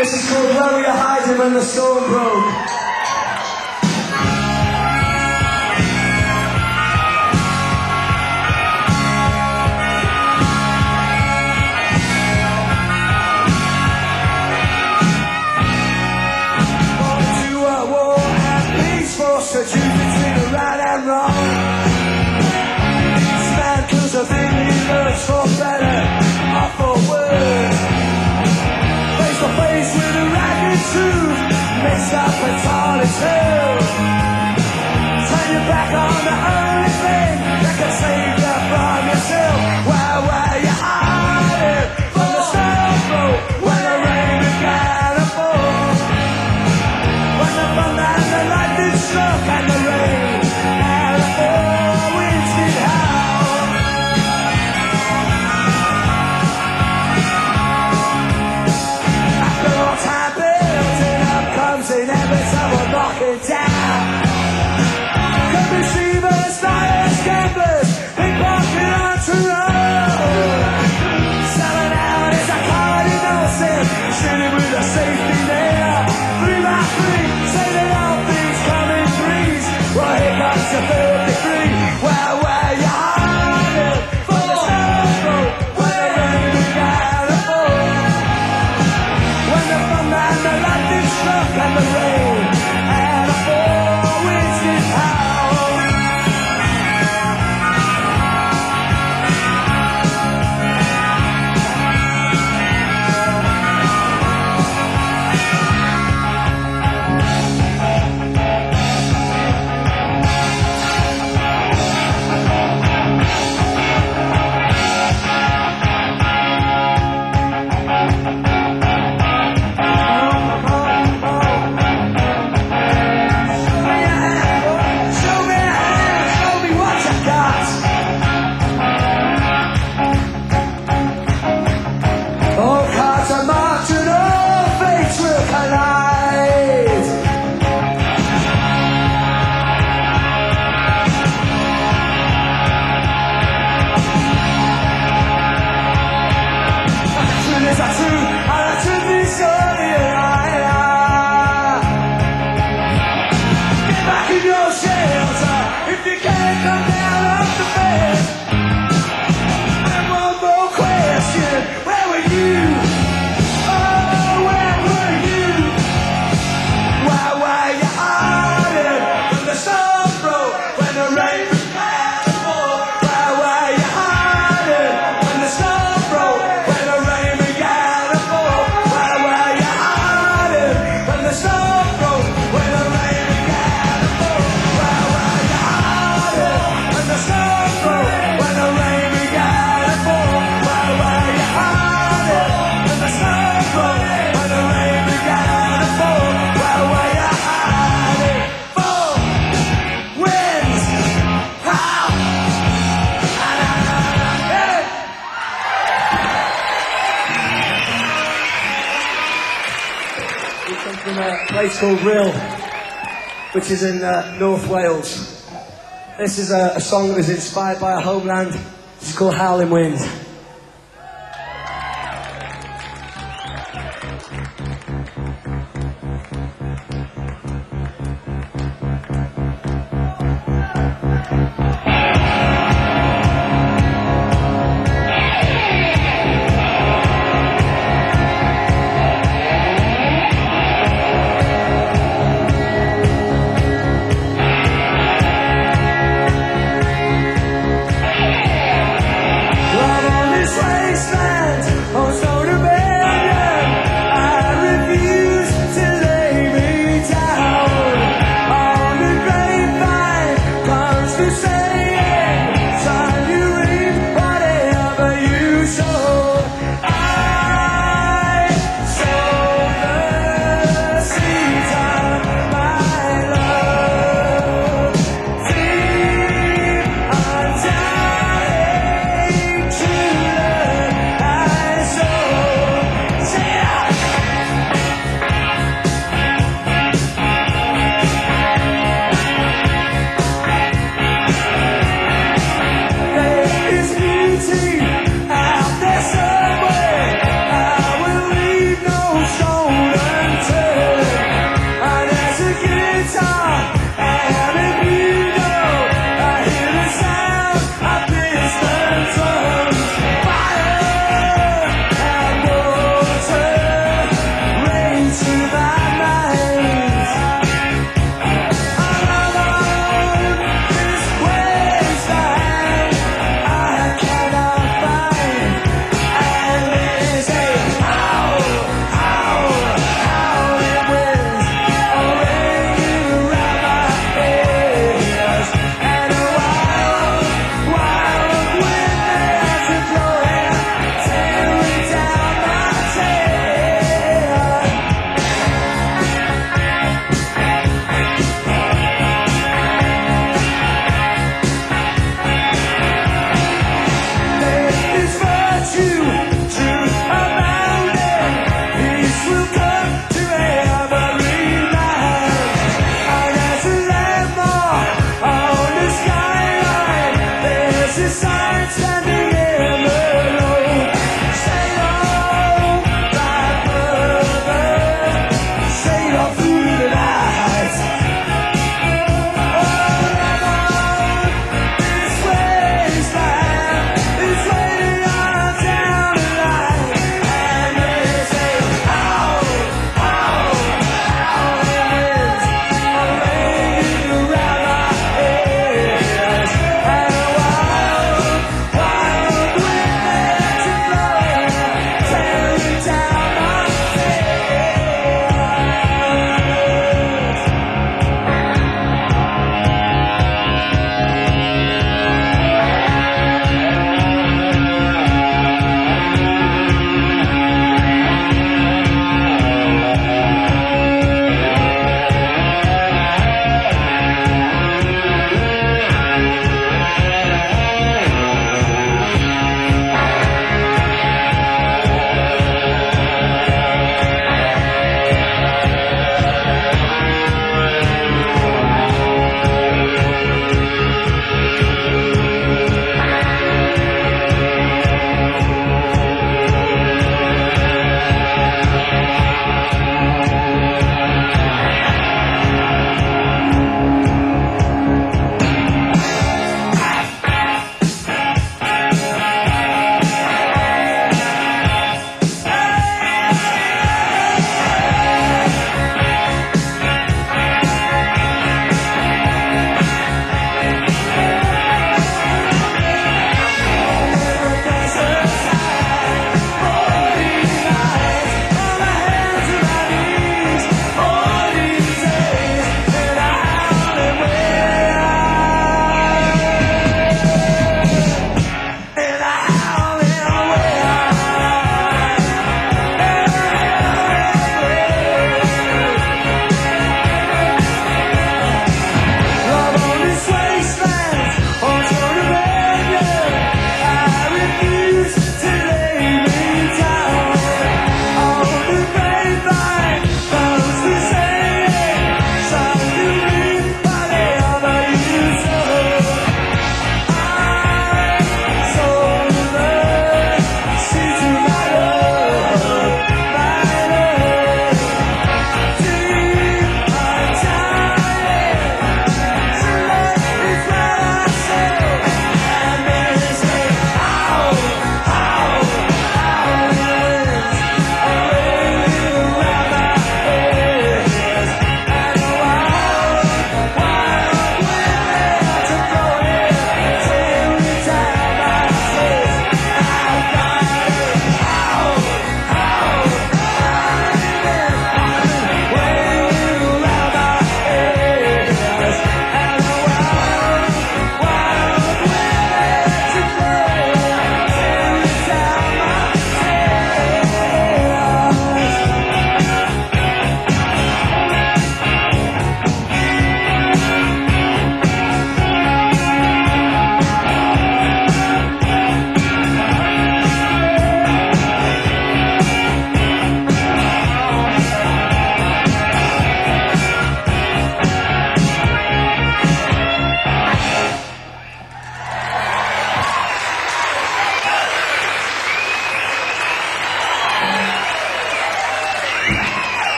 This is called Where Were You Hiding When the Storm Broke? To choose between the right and wrong. Each man kills a thing he learns for better or for worse. Face to face with the ragged truth, mixed up with all its hell. Turn your back on the only thing that can save you from yourself. Where were you hiding from the storm broke when the rain began to fall? When the thunder and the lightning struck and the rain and the four winds did howl. After all time building up comes inevitable knocking down. Conceivers, liars, gamblers, pickpocketing on to road. Selling out is a cardinal sin, shooting with a safety net. 3 by 3, sailing out things coming threes. Well, here comes the third degree. Where were you hiding from the storm broke when the rain began to fall? When the thunder and the lightning struck and the rain and the four winds did howl. Place called Rill, which is in North Wales. This is a song that was inspired by a homeland. It's called Howling Wind. Say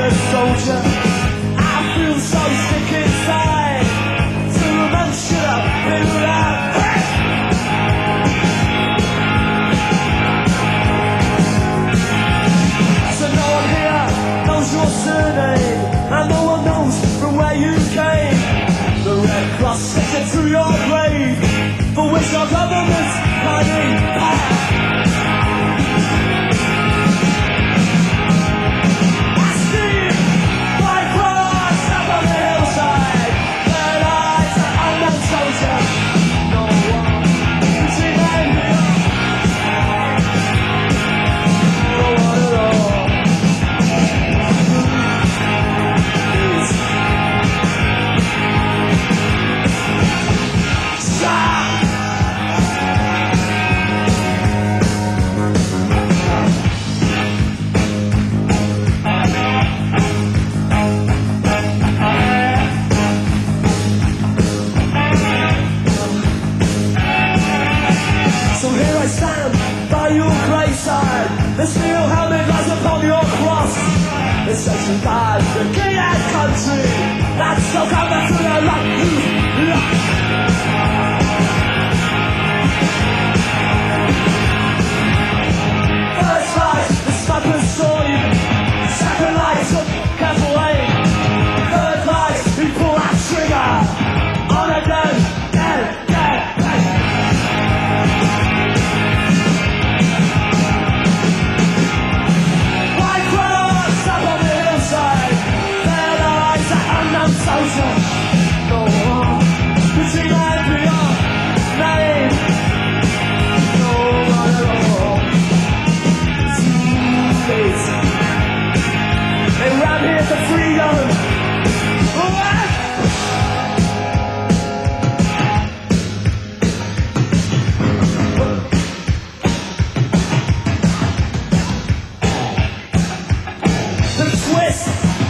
a soldier. I feel so sick inside. Two months should have been around. Hey! So no one here knows your surname, and no one knows from where you came. The Red Cross sends it to your grave, for which your government's money back. I see white cross up on the hillside, red eyes, an unknown soldier. No one can see them here. No one at all. The steel helmet lies upon your cross. It says you died for the king and country. That's so coming to the light you lost. First light, the sniper saw you. Second light, took careful aim. Third light, he pulled that trigger. On again, dead. Soldier, no one can see that beyond name. No one at all. Too late. They ran here for freedom. What? The twist.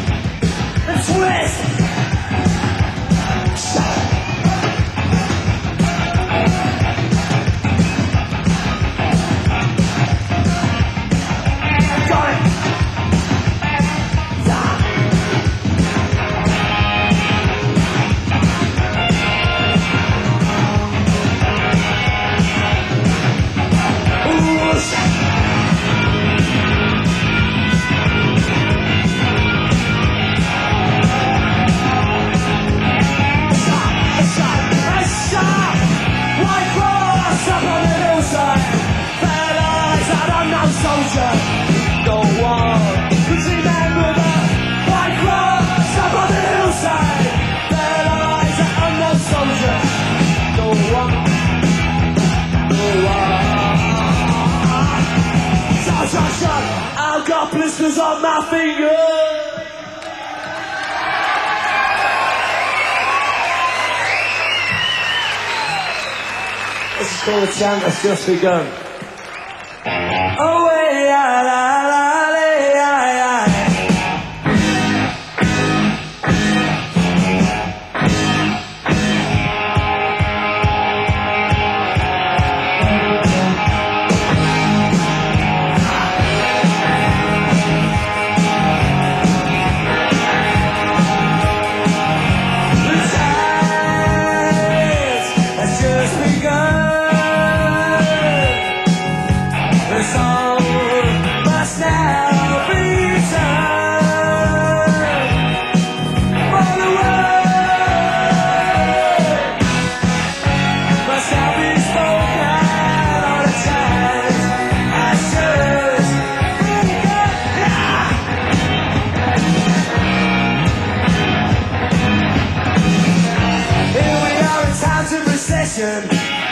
I've got blisters on my fingers. This is called The Chant Has Just Begun. Oh, yeah, la, la, la, yeah.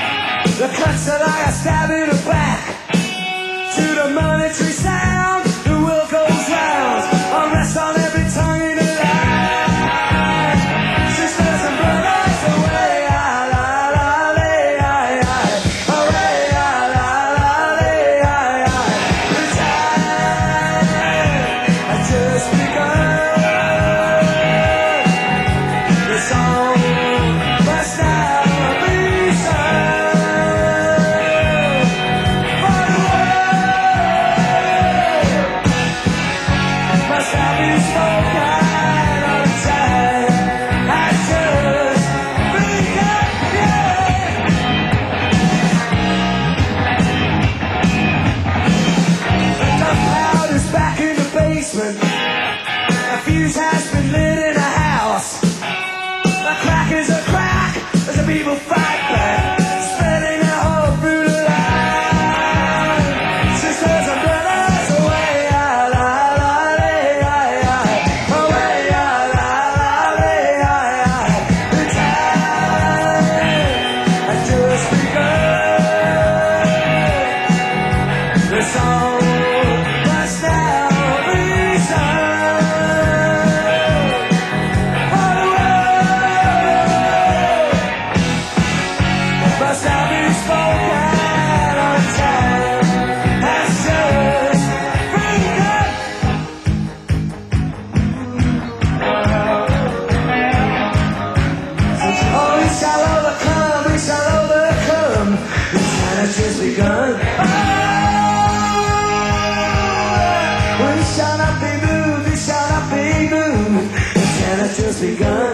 The cuts that I stab in the back to the monetary sound. basement. A fuse has been lit in a house. A crack is a crack as the people fight back, spreading their hope through the line. Sisters and brothers, away, away, the time has just begun. The song must now be sung. All the world must now be spoken on time has just begun. Oh, we shall overcome, we shall overcome. The time has just begun. We shall not be moved, we shall not be moved. The time has just begun.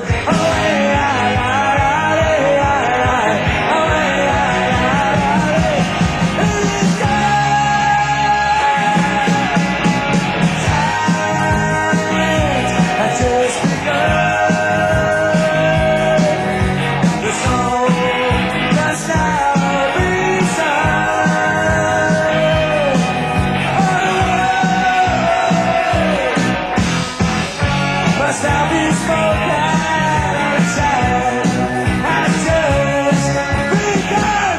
Must now be spoken on time has just begun.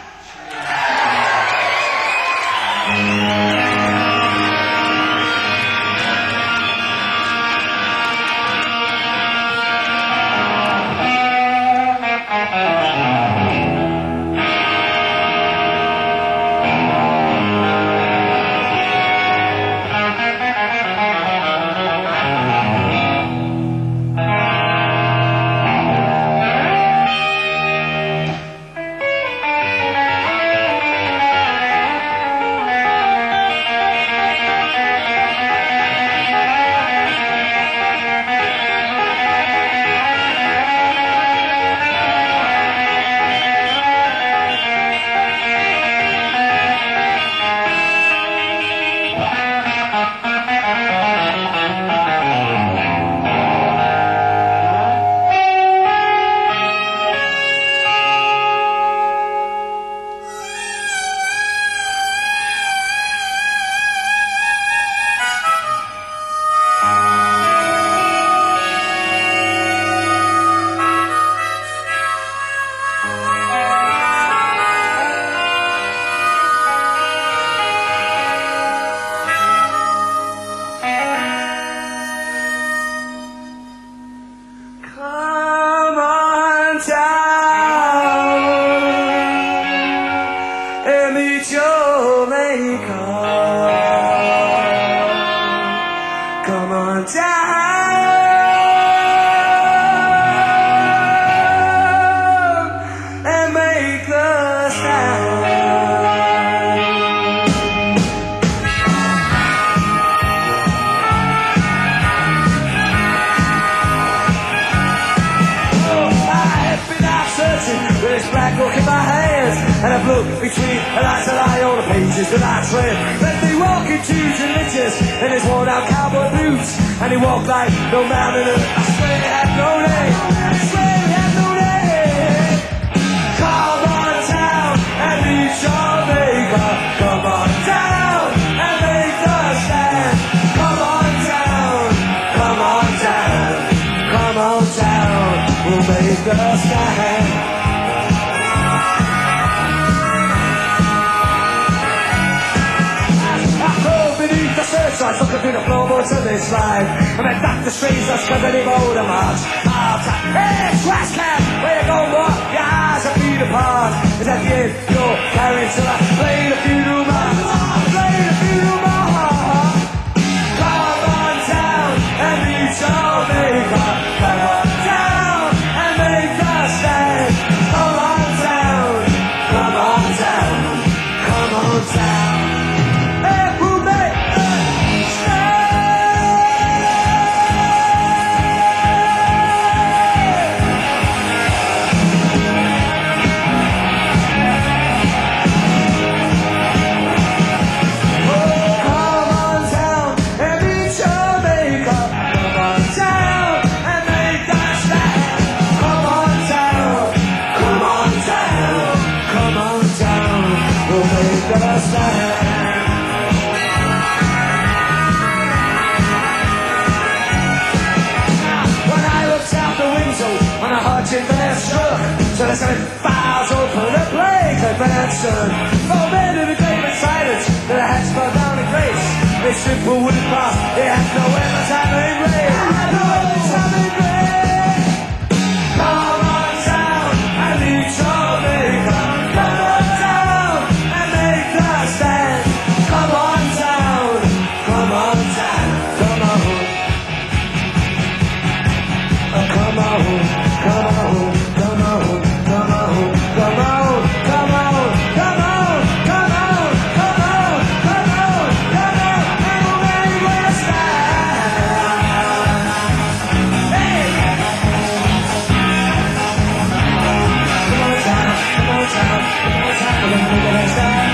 Come on down and meet your maker. Come on down and make the sound. With this black book in my hands, and I've looked between the lights that lie on the pages that I tread. Let me walk into religious in his worn out cowboy boots, and he walked like no mountain, and I swear he had no name. I swear he had no name. Come on down and meet your maker. Come on down and make the stand. Come on down, come on down, come on down. We'll make the stand. Searchlights looking through the floorboards of this life. I met Dr. Strange, that's cause I live older march. Hey, trash can, where you go, what? Your eyes are feet apart. Is that the end you're carrying till I play the funeral march? Play the funeral march. Come on down and meet your maker. Come on down and make the stand. Come on down, come on down, come on down. concern. Oh, men in the grave in silence, their hats bow down in grace. They simple wooden path, they have no time to embrace. No time to embrace. Come on down and reach your maker. Come on down and make the stand. Come on down, come on down, come on. Come on, come on, come on, come on, come on, come on, come on, come on, come on, come on, come on, and away we'll stand. Hey! Come on down, come on down, come on down, and we'll stand.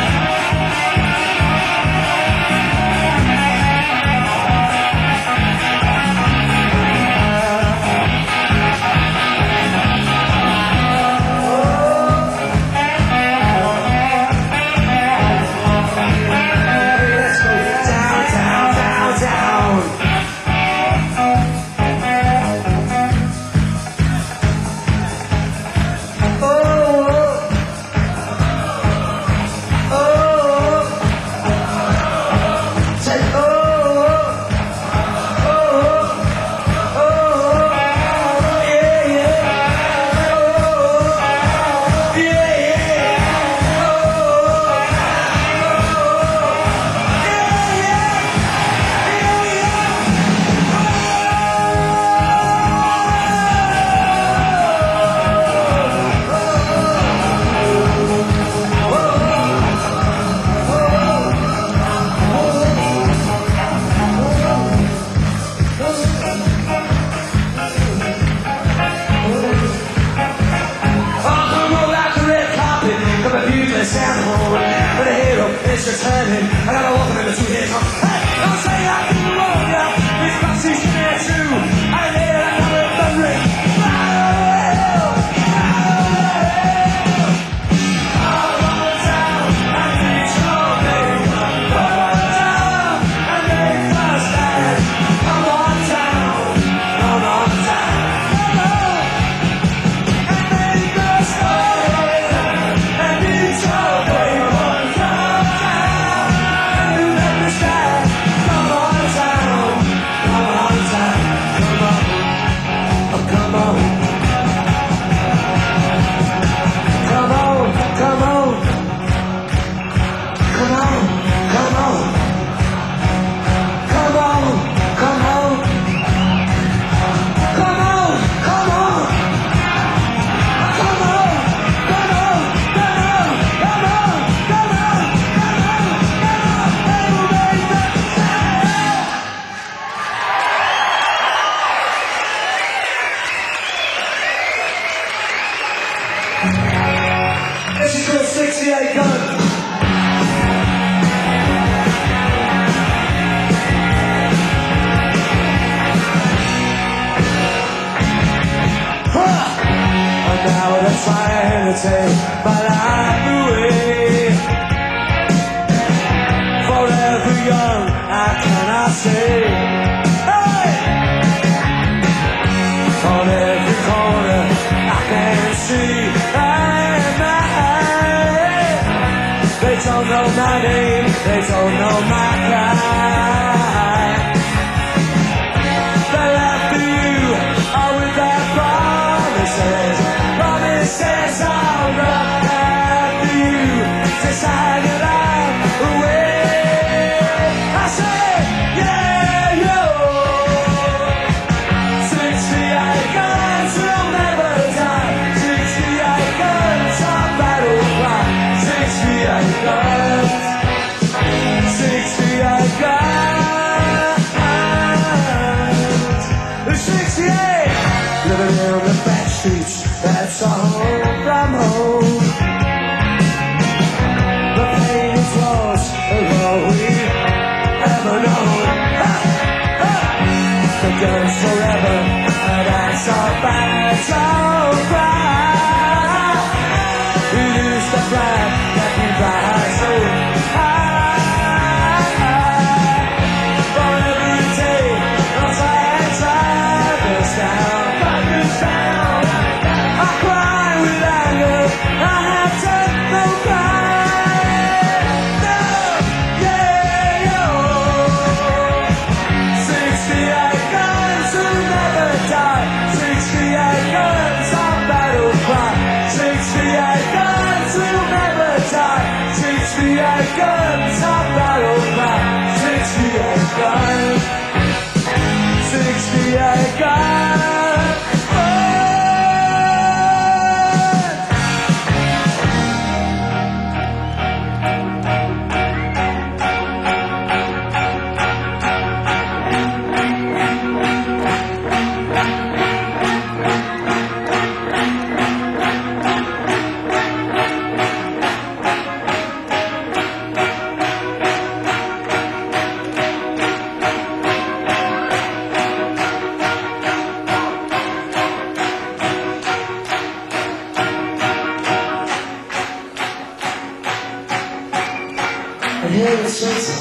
It's returning. I gotta walk him in the two hands. Hey, don't say I can roll ya. This passage there too. I hear another thundering. Come on down and reach your maker. Come on down and make the stand. Come on down, come on down, come on, and make the stand. And reach your maker. This is called 68 Guns. And now they're trying to take my life away. Forever young, how can I say? Hey! On every corner, I can see. They don't know my name, they don't know my kind. They're after you, all with their promises. Promises I'll run after you, just hide your life away. I say, yeah, yo. 68 guns will never die. 68 guns on battle cry. 68 guns, 68 guns, 68. Living in the back streets, that's our home from home. The pain is lost, is all we ever known. The guns forever, and that's our battle cry. We lose the flag that we fly so high. For every day, I'll try this down. I cry with anger, I have to no cry.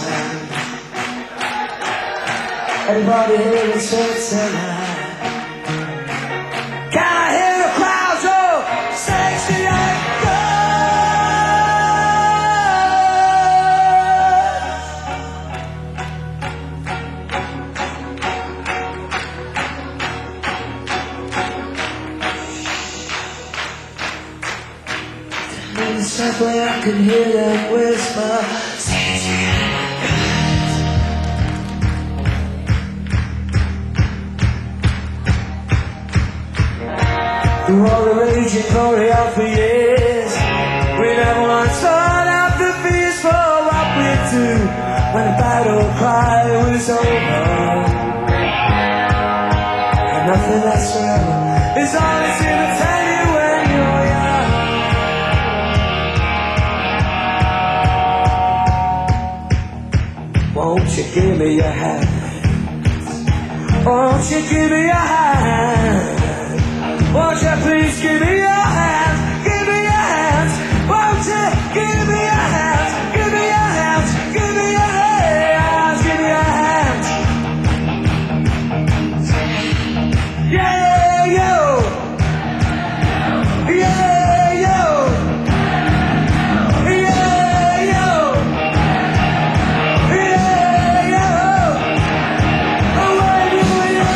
wasteland. Everybody here in church tonight. Can I hear the crowds of 68 girls? In the subway I can hear them whisper 68 through all the raging glory of the years, we never once thought of the fears for what we'd do when the battle cry was over. And nothing lasts forever, it's all it's here to tell you when you're young. Won't you give me your hand? Won't you give me your hand? Won't you please give me your hands? Give me your hands. Won't you give me your hands? Give me your hands. Give me your hands. Give me your hands. Yeah, yo. Yeah, yo. Yeah, yo. Yeah, yo. Oh, when you were young.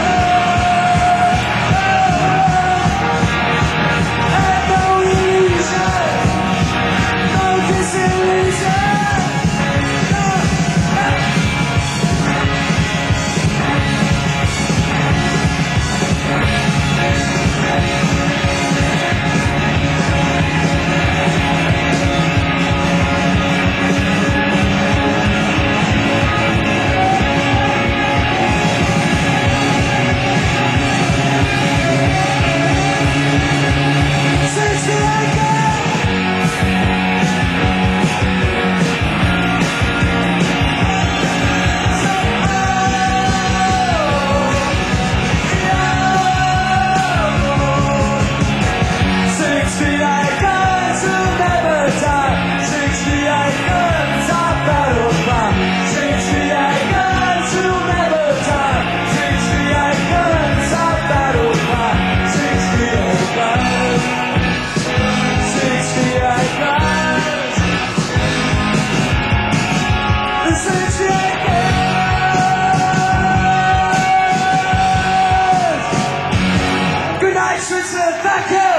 Thank you.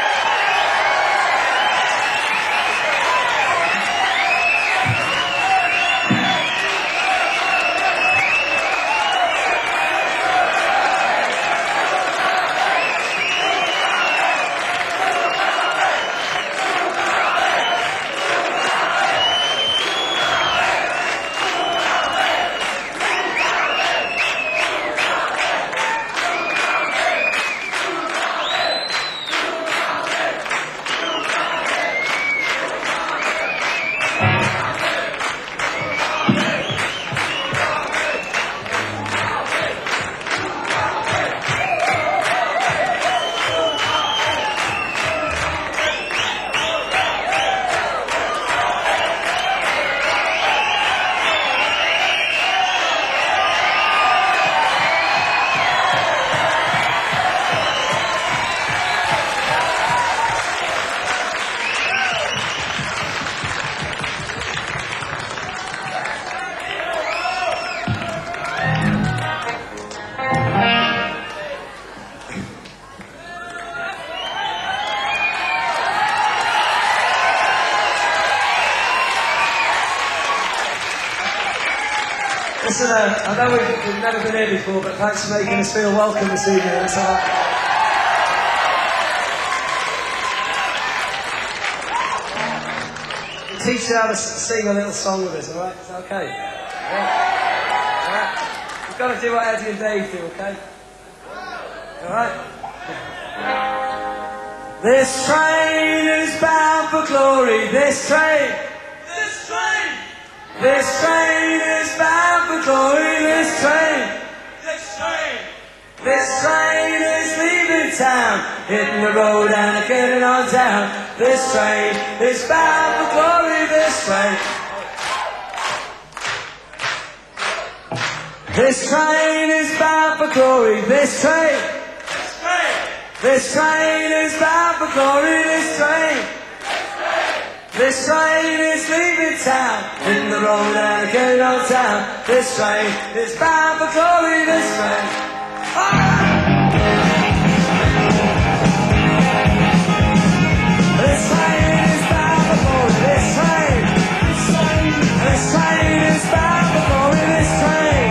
Listen, I know we've never been here before, but thanks for making us feel welcome this evening. That's all right. We'll teach you how to sing a little song with us, alright? Is that okay? Yeah. Alright? You've got to do what Eddie and Dave do, okay? Alright? This train is bound for glory, this train is bound for glory, this train is leaving town, hitting the road and getting on down. This train is bound for glory, this train. This train is bound for glory. This train is bound for glory. This train is leaving town, in the road and getting on town. This train is bound for glory. This train. This train is bound for glory. This train is bound for glory. This train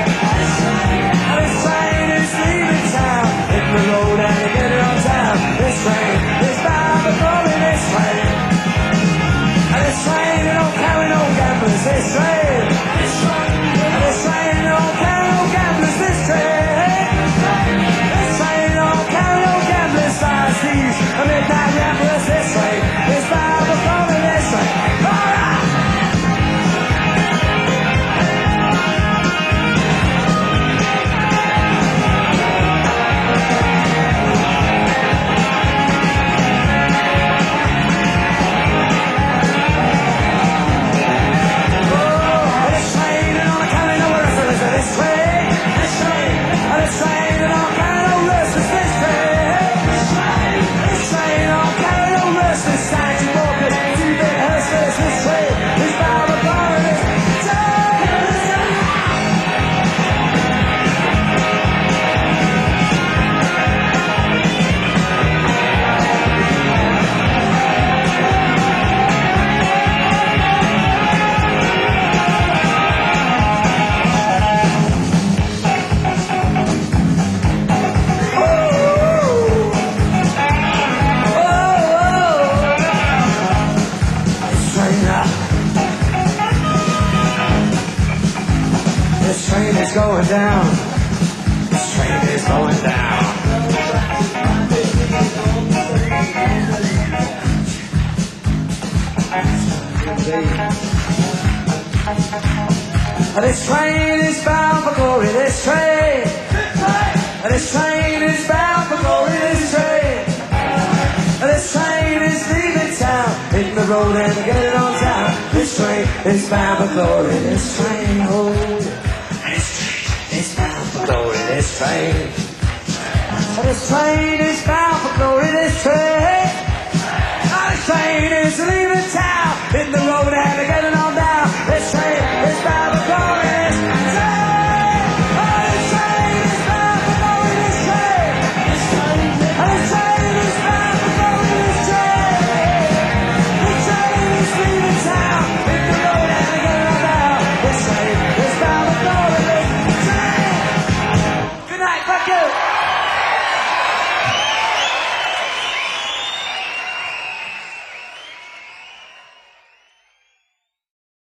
is leaving town, in the road and getting on town. This train is bound for glory. This train. And this train don't carry no gamblers. This train. And this train don't carry no gamblers. This train. This train don't carry no gamblers. Size these midnight ramblers. This train is bound for glory. This train. All right. This train is going down. This train is going down. This train is bound for glory. This train. This train is bound for glory. This train. This train is leaving town, hitting the road and getting on town. This train is bound for glory. This train, oh. This bound for glory, this train. This train is bound for glory, this train. This train is